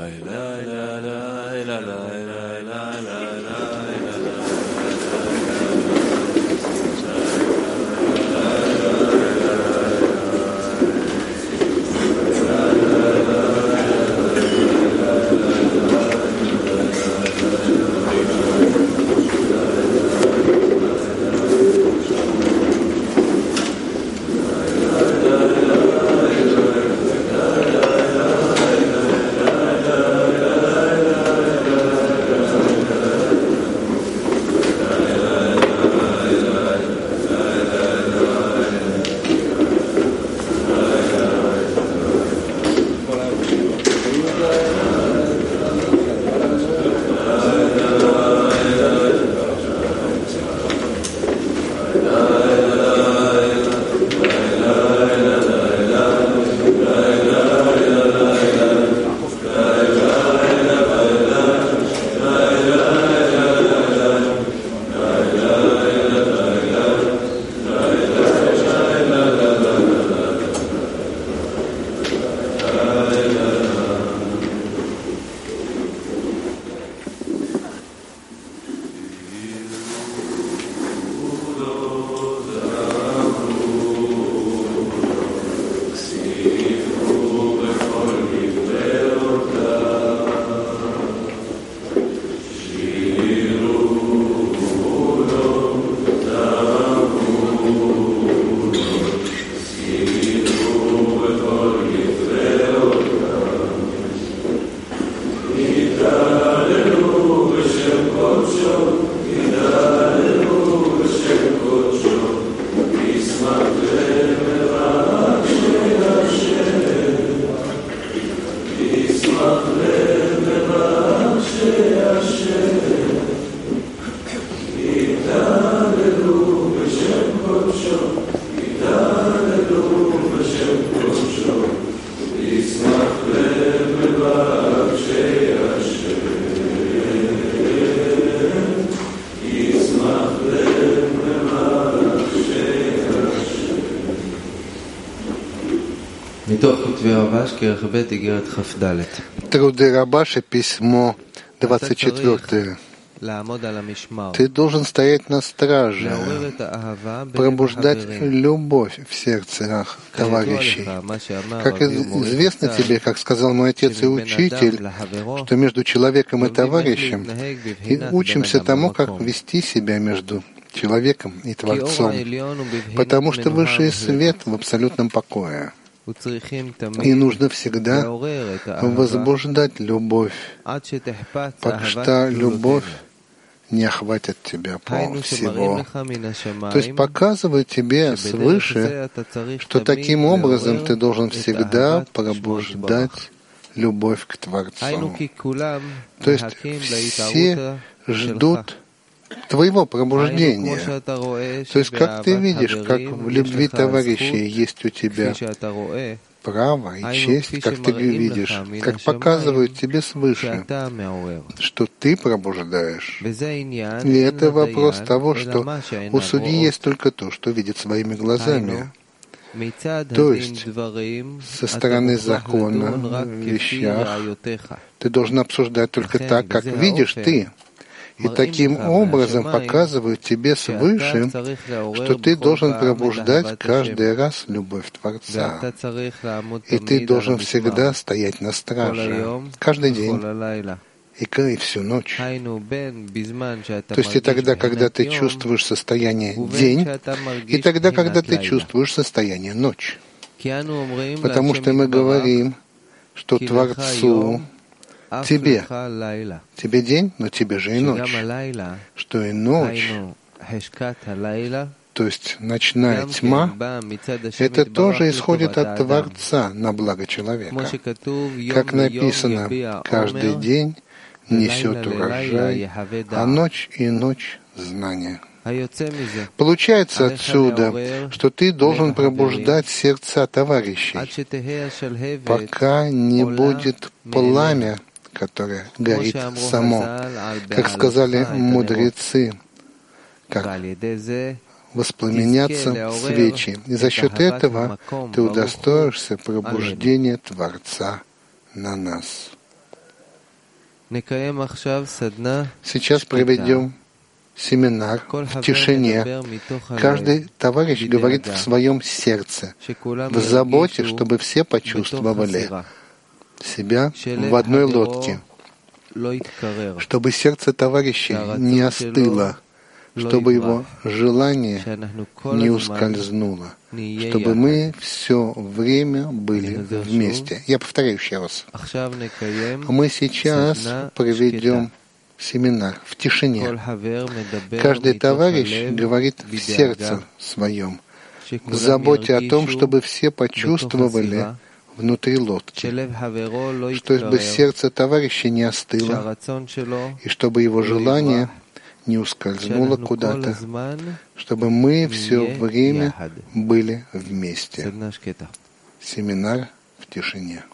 Труды Рабаши, письмо 24. Ты должен стоять на страже, пробуждать любовь в сердцах товарищей. Как известно тебе, как сказал мой отец и учитель, что между человеком и товарищем и учимся тому, как вести себя между человеком и Творцом, потому что высший свет в абсолютном покое. И нужно всегда возбуждать любовь, пока любовь не охватит тебя всего. То есть показывает тебе свыше, что таким образом ты должен всегда пробуждать любовь к Творцу. То есть все ждут твоего пробуждения. То есть, как ты видишь, как в любви товарищей есть у тебя право и честь, как ты видишь, как показывают тебе свыше, что ты пробуждаешь. И это вопрос того, что у судьи есть только то, что видит своими глазами. То есть, со стороны закона в вещах ты должен обсуждать только так, как видишь ты. И таким образом показывают тебе свыше, что ты должен пробуждать каждый раз любовь Творца. И ты должен всегда стоять на страже, каждый день и всю ночь. То есть и тогда, когда ты чувствуешь состояние день, и тогда, когда ты чувствуешь состояние ночь. Потому что мы говорим, что Творцу тебе день, но тебе же и ночь. Что и ночь, то есть ночная тьма, это тоже исходит от Творца на благо человека. Как написано, каждый день несет урожай, а ночь и ночь — знание. Получается отсюда, что ты должен пробуждать сердца товарищей, пока не будет пламя, которое горит само. Как сказали мудрецы, как воспламенятся свечи. И за счет этого ты удостоишься пробуждения Творца на нас. Сейчас проведем семинар в тишине. Каждый товарищ говорит в своем сердце, в заботе, чтобы все почувствовали себя в одной лодке, чтобы сердце товарища не остыло, чтобы его желание не ускользнуло, чтобы мы все время были вместе. Я повторяю еще раз. Мы сейчас проведем семинар в тишине. Каждый товарищ говорит в сердце своем, в заботе о том, чтобы все почувствовали внутри лодки, чтобы сердце товарища не остыло, и чтобы его желание не ускользнуло куда-то, чтобы мы все время были вместе. Семинар в тишине.